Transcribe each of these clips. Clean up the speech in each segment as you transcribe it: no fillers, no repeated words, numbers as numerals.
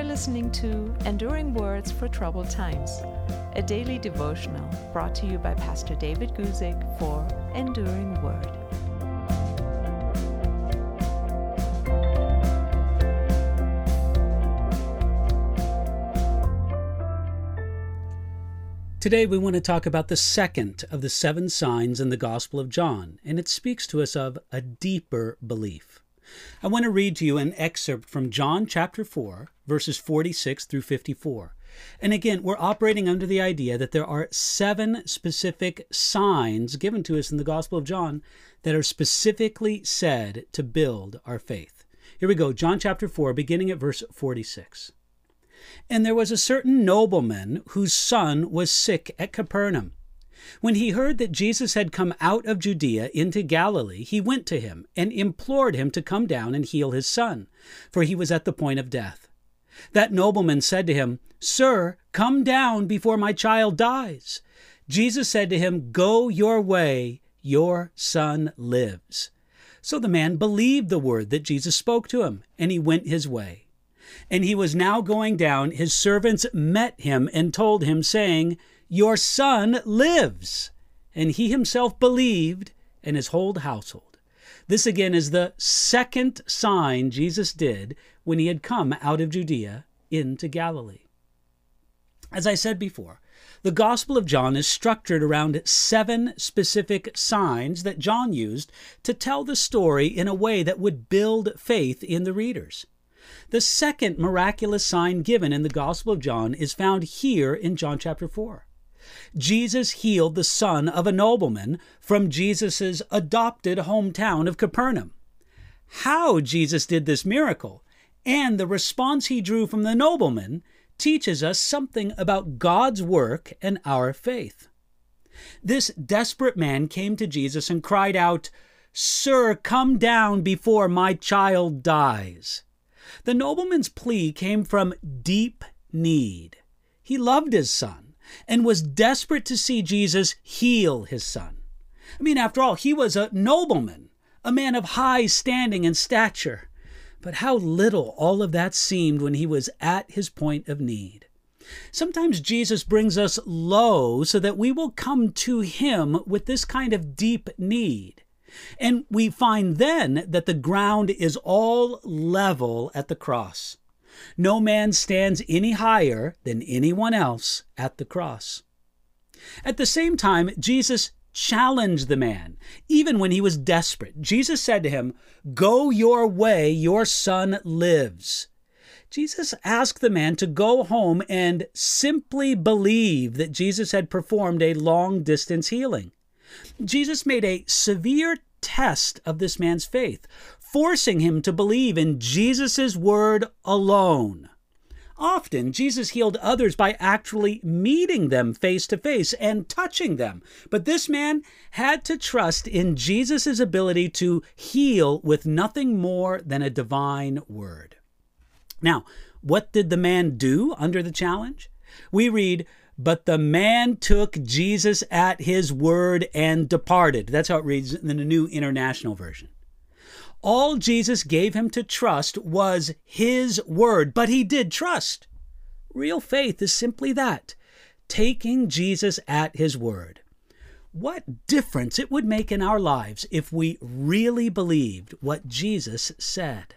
listening to Enduring Words for Troubled Times, a daily devotional brought to you by Pastor David Guzik for Enduring Word. Today we want to talk about the second of the 7 signs in the Gospel of John, and it speaks to us of a deeper belief. I want to read to you an excerpt from John chapter 4, verses 46 through 54. And again, we're operating under the idea that there are 7 specific signs given to us in the Gospel of John that are specifically said to build our faith. Here we go, John chapter 4, beginning at verse 46. And there was a certain nobleman whose son was sick at Capernaum. When he heard that Jesus had come out of Judea into Galilee, he went to him and implored him to come down and heal his son, for he was at the point of death. That nobleman said to him, "Sir, come down before my child dies." Jesus said to him, "Go your way, your son lives." So the man believed the word that Jesus spoke to him, and he went his way. And he was now going down. His servants met him and told him, saying, "Your son lives." And he himself believed, and his whole household. This again is the second sign Jesus did when he had come out of Judea into Galilee. As I said before, the Gospel of John is structured around 7 specific signs that John used to tell the story in a way that would build faith in the readers. The second miraculous sign given in the Gospel of John is found here in John chapter 4. Jesus healed the son of a nobleman from Jesus' adopted hometown of Capernaum. How Jesus did this miracle and the response he drew from the nobleman teaches us something about God's work and our faith. This desperate man came to Jesus and cried out, "Sir, come down before my child dies." The nobleman's plea came from deep need. He loved his son and was desperate to see Jesus heal his son. After all, he was a nobleman, a man of high standing and stature. But how little all of that seemed when he was at his point of need. Sometimes Jesus brings us low so that we will come to him with this kind of deep need. And we find then that the ground is all level at the cross. No man stands any higher than anyone else at the cross. At the same time, Jesus challenged the man, even when he was desperate. Jesus said to him, "Go your way, your son lives." Jesus asked the man to go home and simply believe that Jesus had performed a long-distance healing. Jesus made a severe test of this man's faith, forcing him to believe in Jesus' word alone. Often, Jesus healed others by actually meeting them face to face and touching them. But this man had to trust in Jesus' ability to heal with nothing more than a divine word. Now, what did the man do under the challenge? We read, "But the man took Jesus at his word and departed." That's how it reads in the New International Version. All Jesus gave him to trust was his word, but he did trust. Real faith is simply that, taking Jesus at his word. What difference it would make in our lives if we really believed what Jesus said.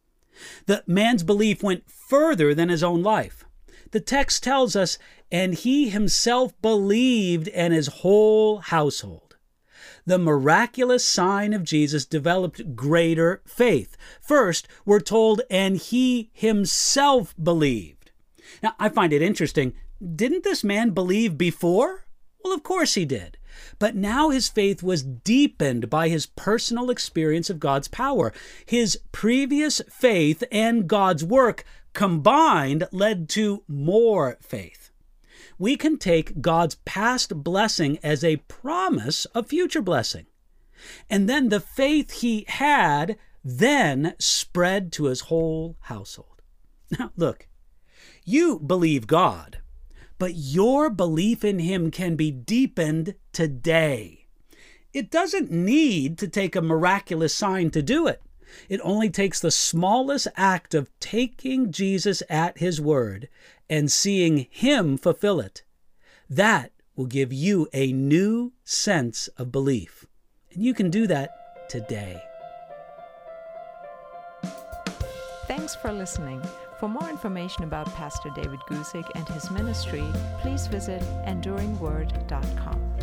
The man's belief went further than his own life. The text tells us, "And he himself believed and his whole household." The miraculous sign of Jesus developed greater faith. First, we're told, "And he himself believed." Now, I find it interesting. Didn't this man believe before? Well, of course he did. But now his faith was deepened by his personal experience of God's power. His previous faith and God's work combined led to more faith. We can take God's past blessing as a promise of future blessing. And then the faith he had then spread to his whole household. Now, look, you believe God, but your belief in him can be deepened today. It doesn't need to take a miraculous sign to do it. It only takes the smallest act of taking Jesus at his word and seeing him fulfill it. That will give you a new sense of belief. And you can do that today. Thanks for listening. For more information about Pastor David Guzik and his ministry, please visit enduringword.com.